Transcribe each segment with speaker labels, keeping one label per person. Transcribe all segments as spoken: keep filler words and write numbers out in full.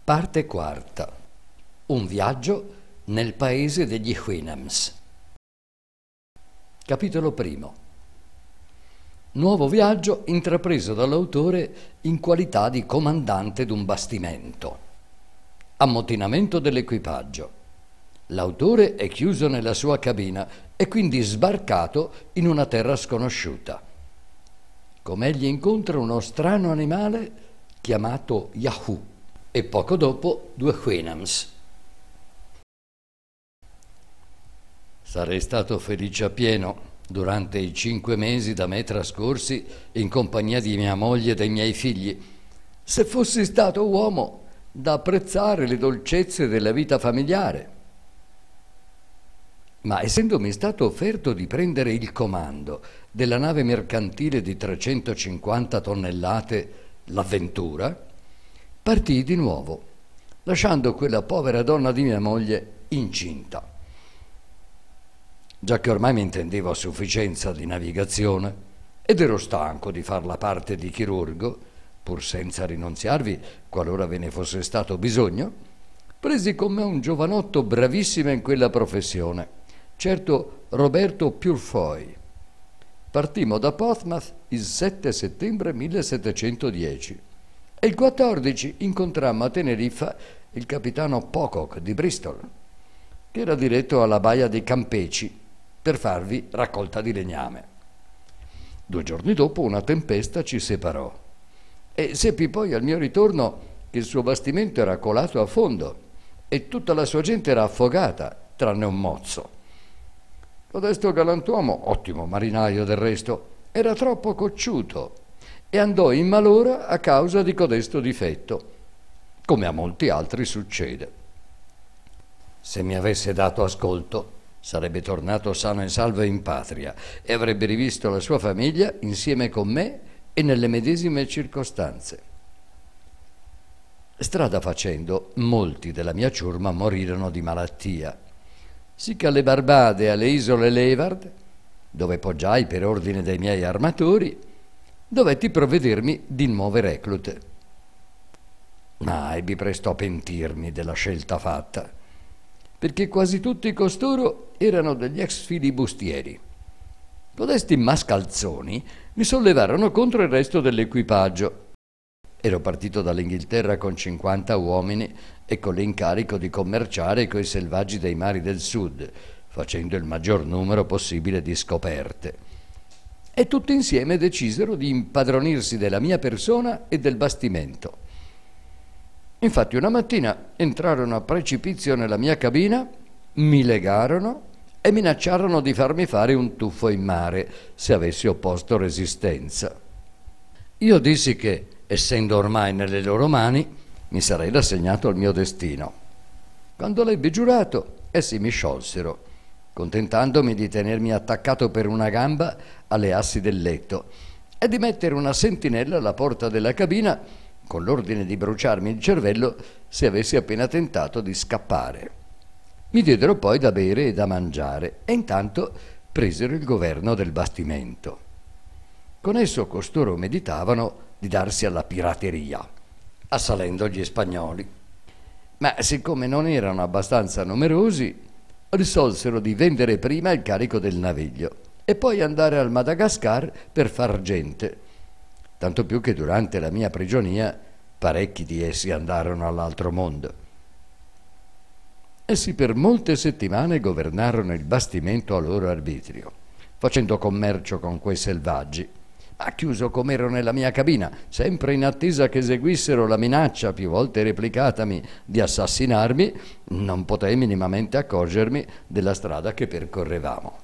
Speaker 1: Parte quarta. Un viaggio nel paese degli Houyhnhnms. Capitolo primo. Nuovo viaggio intrapreso dall'autore in qualità di comandante d'un bastimento. Ammutinamento dell'equipaggio. L'autore è chiuso nella sua cabina e quindi sbarcato in una terra sconosciuta. Com'egli incontra uno strano animale chiamato Yahoo e poco dopo due Houyhnhnms. Sarei stato felice a pieno durante i cinque mesi da me trascorsi in compagnia di mia moglie e dei miei figli, se fossi stato uomo da apprezzare le dolcezze della vita familiare. Ma essendomi stato offerto di prendere il comando della nave mercantile di trecentocinquanta tonnellate, l'Avventura, partii di nuovo, lasciando quella povera donna di mia moglie incinta. Già che ormai mi intendevo a sufficienza di navigazione ed ero stanco di far la parte di chirurgo, pur senza rinunziarvi qualora ve ne fosse stato bisogno, presi con me un giovanotto bravissimo in quella professione, certo Roberto Purefoy. Partimmo da Portsmouth il sette settembre millesettecentodieci e il quattordici incontrammo a Teneriffa il capitano Pocock di Bristol, che era diretto alla baia dei Campeci per farvi raccolta di legname. Due giorni dopo una tempesta ci separò e seppi poi al mio ritorno che il suo bastimento era colato a fondo e tutta la sua gente era affogata, tranne un mozzo. Codesto galantuomo, ottimo marinaio del resto, era troppo cocciuto e andò in malora a causa di codesto difetto, come a molti altri succede. Se mi avesse dato ascolto, sarebbe tornato sano e salvo in patria e avrebbe rivisto la sua famiglia insieme con me e nelle medesime circostanze. Strada facendo, molti della mia ciurma morirono di malattia. Sicché alle Barbade e alle isole Leeward, dove poggiai per ordine dei miei armatori, dovetti provvedermi di nuove reclute. Ma ebbi presto a pentirmi della scelta fatta, perché quasi tutti costoro erano degli ex filibustieri. Codesti mascalzoni mi sollevarono contro il resto dell'equipaggio. Ero partito dall'Inghilterra con cinquanta uomini e con l'incarico di commerciare coi selvaggi dei mari del sud, facendo il maggior numero possibile di scoperte. E tutti insieme decisero di impadronirsi della mia persona e del bastimento. Infatti una mattina entrarono a precipizio nella mia cabina, mi legarono e minacciarono di farmi fare un tuffo in mare se avessi opposto resistenza. Io dissi che, essendo ormai nelle loro mani, mi sarei rassegnato al mio destino. Quando l'ebbi giurato, essi mi sciolsero, contentandomi di tenermi attaccato per una gamba alle assi del letto e di mettere una sentinella alla porta della cabina con l'ordine di bruciarmi il cervello se avessi appena tentato di scappare. Mi diedero poi da bere e da mangiare e intanto presero il governo del bastimento. Con esso costoro meditavano di darsi alla pirateria, assalendo gli spagnoli. Ma siccome non erano abbastanza numerosi, risolsero di vendere prima il carico del naviglio e poi andare al Madagascar per far gente, tanto più che durante la mia prigionia parecchi di essi andarono all'altro mondo. Essi per molte settimane governarono il bastimento a loro arbitrio, facendo commercio con quei selvaggi, ma chiuso com'ero nella mia cabina, sempre in attesa che eseguissero la minaccia più volte replicatami di assassinarmi, non potei minimamente accorgermi della strada che percorrevamo.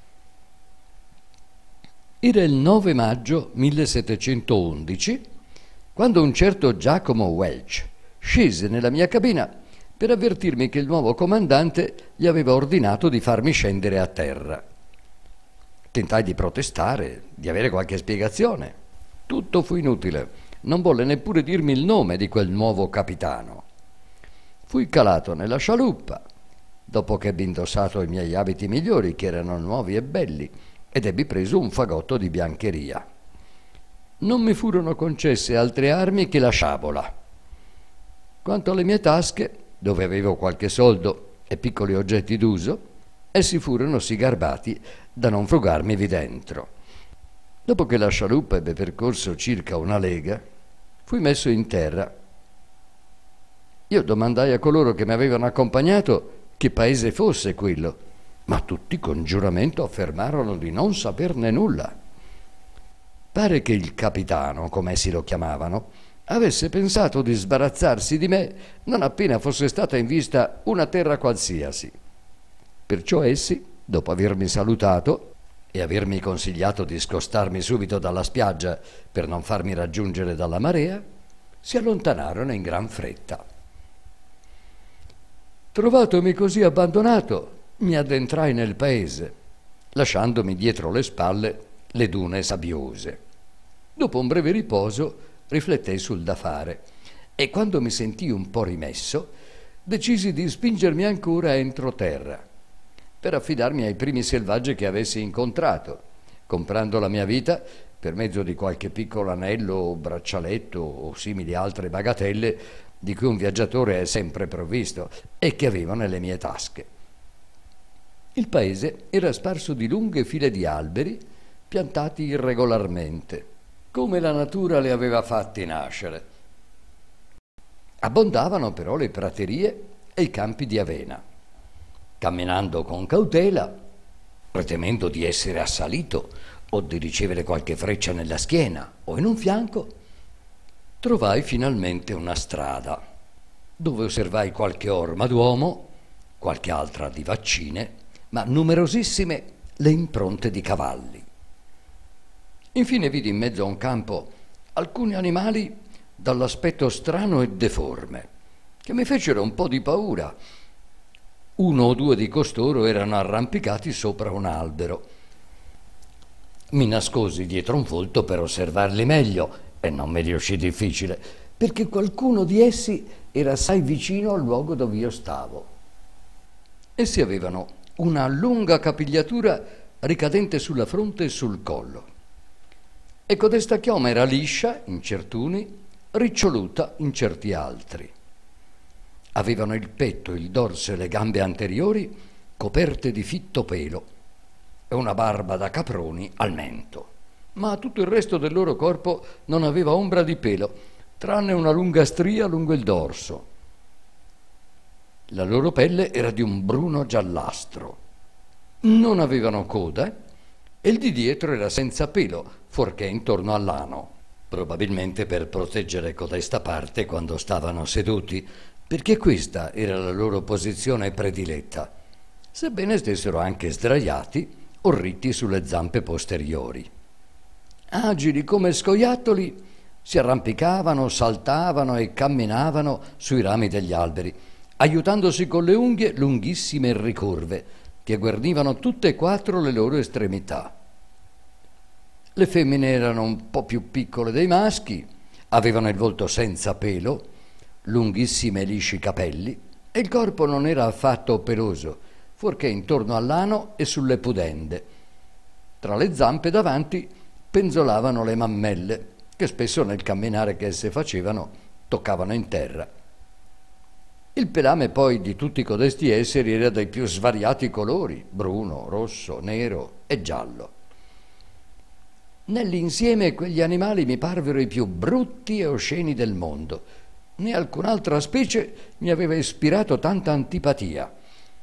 Speaker 1: Era il nove maggio millesettecentoundici, quando un certo Giacomo Welch scese nella mia cabina per avvertirmi che il nuovo comandante gli aveva ordinato di farmi scendere a terra. Tentai di protestare, di avere qualche spiegazione. Tutto fu inutile. Non volle neppure dirmi il nome di quel nuovo capitano. Fui calato nella scialuppa, dopo che ebbi indossato i miei abiti migliori, che erano nuovi e belli, ed ebbi preso un fagotto di biancheria. Non mi furono concesse altre armi che la sciabola. Quanto alle mie tasche, dove avevo qualche soldo e piccoli oggetti d'uso, essi furono sì garbati da non frugarmivi dentro. Dopo che la scialuppa ebbe percorso circa una lega, fui messo in terra. Io domandai a coloro che mi avevano accompagnato che paese fosse quello, ma tutti con giuramento affermarono di non saperne nulla. Pare che il capitano, come essi lo chiamavano, avesse pensato di sbarazzarsi di me non appena fosse stata in vista una terra qualsiasi. Perciò essi, dopo avermi salutato e avermi consigliato di scostarmi subito dalla spiaggia per non farmi raggiungere dalla marea, si allontanarono in gran fretta. Trovatomi così abbandonato, mi addentrai nel paese, lasciandomi dietro le spalle le dune sabbiose. Dopo un breve riposo riflettei sul da fare e quando mi sentii un po' rimesso, decisi di spingermi ancora entro terra per affidarmi ai primi selvaggi che avessi incontrato, comprando la mia vita per mezzo di qualche piccolo anello o braccialetto o simili altre bagatelle di cui un viaggiatore è sempre provvisto e che avevo nelle mie tasche. Il paese era sparso di lunghe file di alberi piantati irregolarmente, come la natura le aveva fatti nascere. Abbondavano però le praterie e i campi di avena. Camminando con cautela, temendo di essere assalito o di ricevere qualche freccia nella schiena o in un fianco, trovai finalmente una strada, dove osservai qualche orma d'uomo, qualche altra di vaccine, ma numerosissime le impronte di cavalli. Infine vidi in mezzo a un campo alcuni animali dall'aspetto strano e deforme, che mi fecero un po' di paura. Uno o due di costoro erano arrampicati sopra un albero. Mi nascosi dietro un folto per osservarli meglio e non mi riuscì difficile, perché qualcuno di essi era assai vicino al luogo dove io stavo. Essi avevano una lunga capigliatura ricadente sulla fronte e sul collo, e codesta chioma era liscia in certuni, riccioluta in certi altri. Avevano il petto, il dorso e le gambe anteriori coperte di fitto pelo e una barba da caproni al mento, ma tutto il resto del loro corpo non aveva ombra di pelo, tranne una lunga stria lungo il dorso. La loro pelle era di un bruno giallastro. Non avevano coda e il di dietro era senza pelo, fuorché intorno all'ano, probabilmente per proteggere codesta parte quando stavano seduti, perché questa era la loro posizione prediletta, sebbene stessero anche sdraiati o ritti sulle zampe posteriori. Agili come scoiattoli, si arrampicavano, saltavano e camminavano sui rami degli alberi, aiutandosi con le unghie lunghissime e ricurve, che guarnivano tutte e quattro le loro estremità. Le femmine erano un po' più piccole dei maschi, avevano il volto senza pelo, lunghissimi e lisci capelli, e il corpo non era affatto peloso, fuorché intorno all'ano e sulle pudende. Tra le zampe davanti penzolavano le mammelle, che spesso nel camminare che esse facevano toccavano in terra. Il pelame poi di tutti codesti esseri era dei più svariati colori, bruno, rosso, nero e giallo. Nell'insieme quegli animali mi parvero i più brutti e osceni del mondo. Né alcun'altra specie mi aveva ispirato tanta antipatia.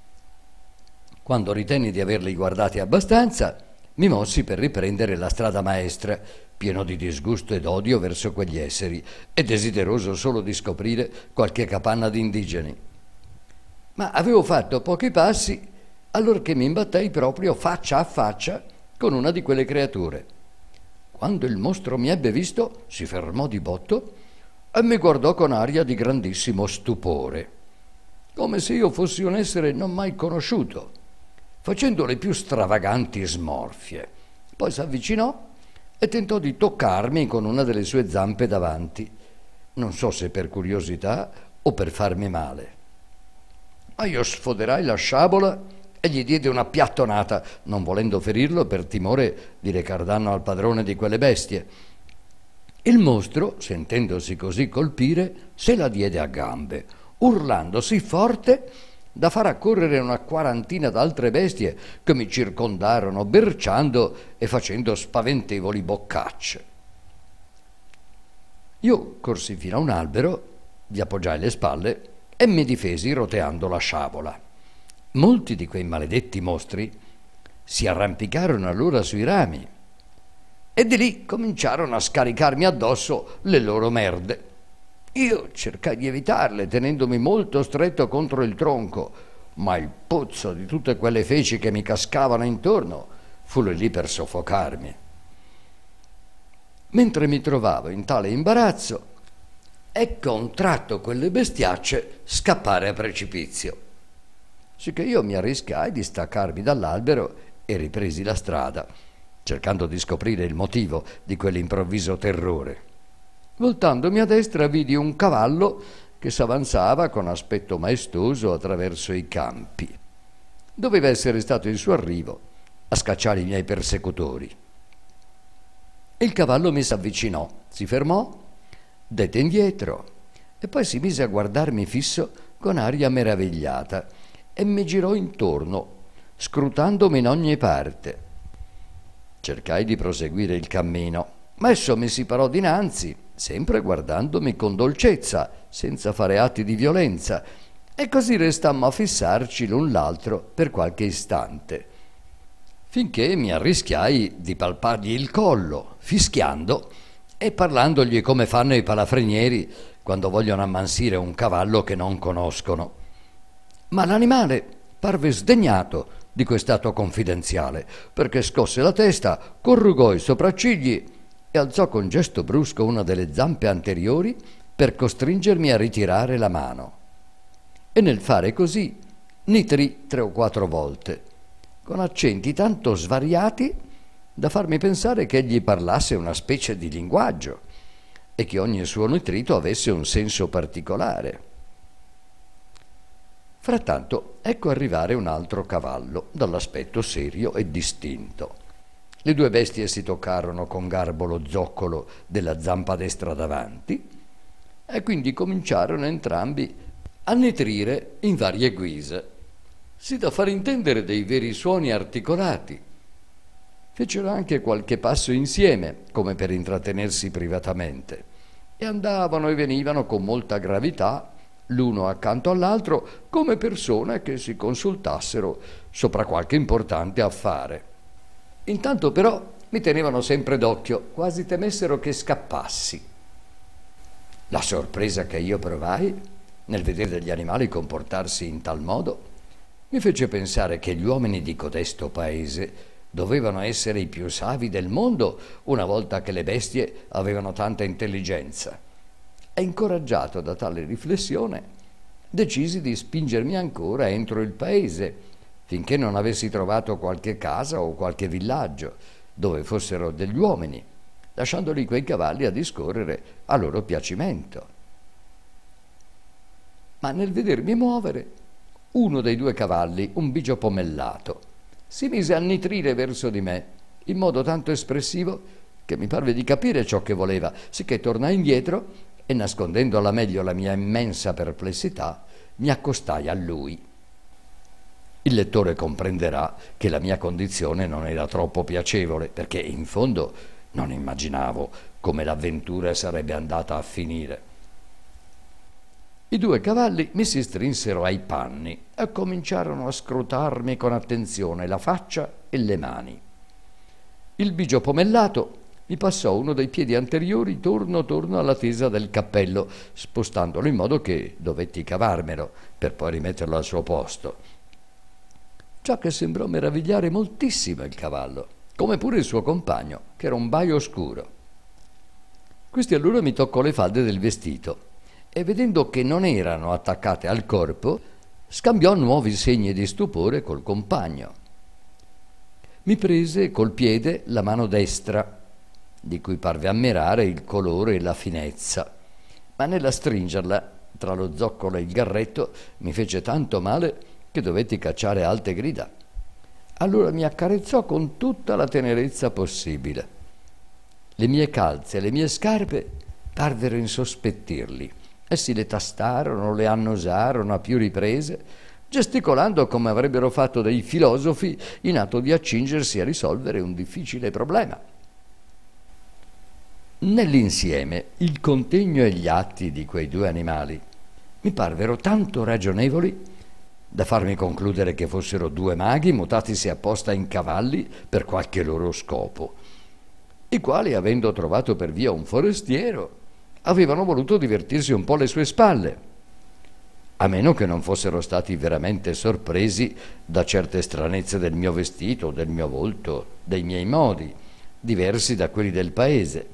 Speaker 1: Quando ritenni di averli guardati abbastanza, mi mossi per riprendere la strada maestra, pieno di disgusto ed odio verso quegli esseri e desideroso solo di scoprire qualche capanna di indigeni. Ma avevo fatto pochi passi allorché mi imbattei proprio faccia a faccia con una di quelle creature. Quando il mostro mi ebbe visto, si fermò di botto e mi guardò con aria di grandissimo stupore, come se io fossi un essere non mai conosciuto, facendo le più stravaganti smorfie. Poi s'avvicinò e tentò di toccarmi con una delle sue zampe davanti, non so se per curiosità o per farmi male. Ma io sfoderai la sciabola e gli diede una piattonata, non volendo ferirlo per timore di recar danno al padrone di quelle bestie. Il mostro, sentendosi così colpire, se la diede a gambe, urlando sì forte da far accorrere una quarantina d'altre bestie che mi circondarono, berciando e facendo spaventevoli boccacce. Io corsi fino a un albero, vi appoggiai le spalle e mi difesi roteando la sciabola. Molti di quei maledetti mostri si arrampicarono allora sui rami e di lì cominciarono a scaricarmi addosso le loro merde. Io cercai di evitarle, tenendomi molto stretto contro il tronco, ma il puzzo di tutte quelle feci che mi cascavano intorno fu lì per soffocarmi. Mentre mi trovavo in tale imbarazzo, ecco a un tratto quelle bestiacce scappare a precipizio. Sicché io mi arrischiai di staccarmi dall'albero e ripresi la strada, cercando di scoprire il motivo di quell'improvviso terrore. Voltandomi a destra vidi un cavallo che s'avanzava con aspetto maestoso attraverso i campi. Doveva essere stato il suo arrivo a scacciare i miei persecutori. Il cavallo mi s'avvicinò, si fermò, dette indietro e poi si mise a guardarmi fisso con aria meravigliata e mi girò intorno, scrutandomi in ogni parte. Cercai di proseguire il cammino, ma esso mi si parò dinanzi, sempre guardandomi con dolcezza, senza fare atti di violenza, e così restammo a fissarci l'un l'altro per qualche istante, finché mi arrischiai di palpargli il collo, fischiando e parlandogli come fanno i palafrenieri quando vogliono ammansire un cavallo che non conoscono. Ma l'animale parve sdegnato di quest'atto confidenziale, perché scosse la testa, corrugò i sopraccigli e alzò con gesto brusco una delle zampe anteriori per costringermi a ritirare la mano. E nel fare così nitrì tre o quattro volte, con accenti tanto svariati da farmi pensare che egli parlasse una specie di linguaggio e che ogni suo nitrito avesse un senso particolare. Frattanto ecco arrivare un altro cavallo, dall'aspetto serio e distinto. Le due bestie si toccarono con garbo lo zoccolo della zampa destra davanti e quindi cominciarono entrambi a nitrire in varie guise, sì da far intendere dei veri suoni articolati. Fecero anche qualche passo insieme, come per intrattenersi privatamente, e andavano e venivano con molta gravità, l'uno accanto all'altro, come persone che si consultassero sopra qualche importante affare. Intanto però mi tenevano sempre d'occhio, quasi temessero che scappassi. La sorpresa che io provai nel vedere degli animali comportarsi in tal modo mi fece pensare che gli uomini di codesto paese dovevano essere i più savi del mondo una volta che le bestie avevano tanta intelligenza. E incoraggiato da tale riflessione, decisi di spingermi ancora entro il paese, finché non avessi trovato qualche casa o qualche villaggio dove fossero degli uomini, lasciandoli quei cavalli a discorrere a loro piacimento. Ma nel vedermi muovere, uno dei due cavalli, un bigio pomellato, si mise a nitrire verso di me in modo tanto espressivo che mi parve di capire ciò che voleva, sicché tornai indietro e, nascondendo alla meglio la mia immensa perplessità, mi accostai a lui. Il lettore comprenderà che la mia condizione non era troppo piacevole, perché in fondo non immaginavo come l'avventura sarebbe andata a finire. I due cavalli mi si strinsero ai panni e cominciarono a scrutarmi con attenzione la faccia e le mani. Il bigio pomellato mi passò uno dei piedi anteriori torno torno alla tesa del cappello, spostandolo in modo che dovetti cavarmelo per poi rimetterlo al suo posto. Ciò che sembrò meravigliare moltissimo il cavallo, come pure il suo compagno, che era un baio scuro. Questi allora mi toccò le falde del vestito e, vedendo che non erano attaccate al corpo, scambiò nuovi segni di stupore col compagno. Mi prese col piede la mano destra, di cui parve ammirare il colore e la finezza, ma nella stringerla tra lo zoccolo e il garretto mi fece tanto male che dovetti cacciare alte grida. Allora mi accarezzò con tutta la tenerezza possibile. Le mie calze e le mie scarpe parvero insospettirli. Essi le tastarono, le annosarono a più riprese, gesticolando come avrebbero fatto dei filosofi in atto di accingersi a risolvere un difficile problema. Nell'insieme, il contegno e gli atti di quei due animali mi parvero tanto ragionevoli da farmi concludere che fossero due maghi mutatisi apposta in cavalli per qualche loro scopo, i quali, avendo trovato per via un forestiero, avevano voluto divertirsi un po' alle sue spalle, a meno che non fossero stati veramente sorpresi da certe stranezze del mio vestito, del mio volto, dei miei modi, diversi da quelli del paese.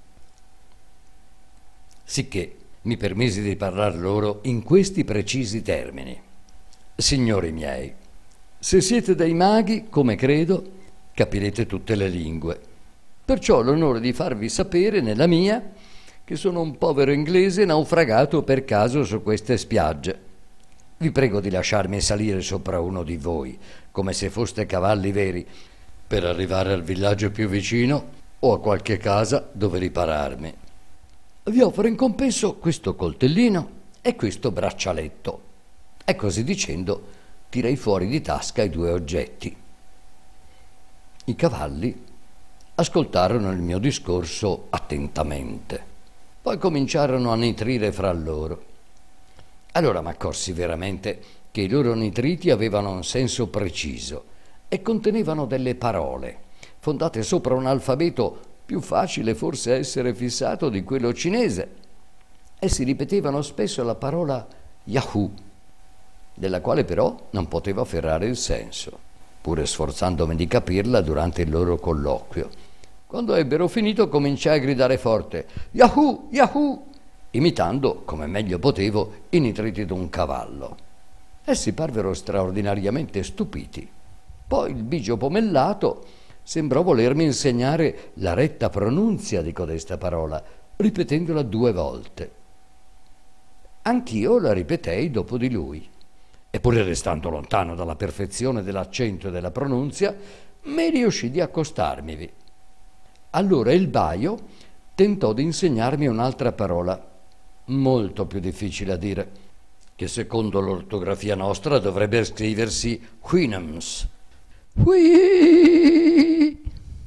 Speaker 1: Sicché mi permisi di parlar loro in questi precisi termini. Signori miei, se siete dei maghi, come credo, capirete tutte le lingue. Perciò ho l'onore di farvi sapere, nella mia, che sono un povero inglese naufragato per caso su queste spiagge. Vi prego di lasciarmi salire sopra uno di voi, come se foste cavalli veri, per arrivare al villaggio più vicino o a qualche casa dove ripararmi. Vi offro in compenso questo coltellino e questo braccialetto. E così dicendo tirai fuori di tasca i due oggetti. I cavalli ascoltarono il mio discorso attentamente. Poi cominciarono a nitrire fra loro. Allora m'accorsi veramente che i loro nitriti avevano un senso preciso e contenevano delle parole, fondate sopra un alfabeto più facile forse a essere fissato di quello cinese. Essi ripetevano spesso la parola Yahoo, della quale però non potevo afferrare il senso, pure sforzandomi di capirla durante il loro colloquio. Quando ebbero finito cominciai a gridare forte Yahoo, Yahoo, imitando, come meglio potevo, i nitriti d'un cavallo. Essi parvero straordinariamente stupiti. Poi il bigio pomellato sembrò volermi insegnare la retta pronunzia di codesta parola, ripetendola due volte. Anch'io la ripetei dopo di lui, eppure restando lontano dalla perfezione dell'accento e della pronunzia, mi riuscì di accostarmivi. Allora il baio tentò di insegnarmi un'altra parola, molto più difficile a dire, che secondo l'ortografia nostra dovrebbe scriversi Whinams. Whee!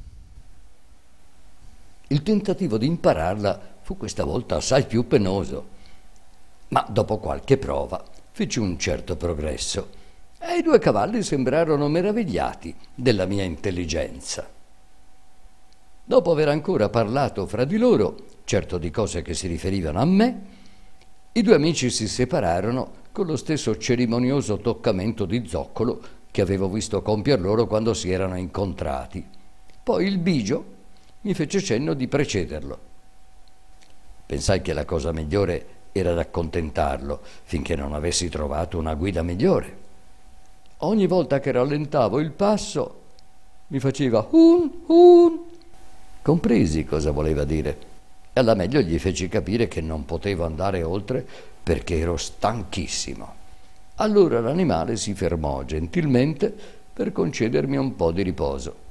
Speaker 1: Il tentativo di impararla fu questa volta assai più penoso, ma dopo qualche prova feci un certo progresso e i due cavalli sembrarono meravigliati della mia intelligenza. Dopo aver ancora parlato fra di loro, certo di cose che si riferivano a me, i due amici si separarono con lo stesso cerimonioso toccamento di zoccolo che avevo visto compier loro quando si erano incontrati. Poi il bigio mi fece cenno di precederlo. Pensai che la cosa migliore era d'accontentarlo finché non avessi trovato una guida migliore. Ogni volta che rallentavo il passo mi faceva un, un. Compresi cosa voleva dire e alla meglio gli feci capire che non potevo andare oltre perché ero stanchissimo. Allora l'animale si fermò gentilmente per concedermi un po' di riposo.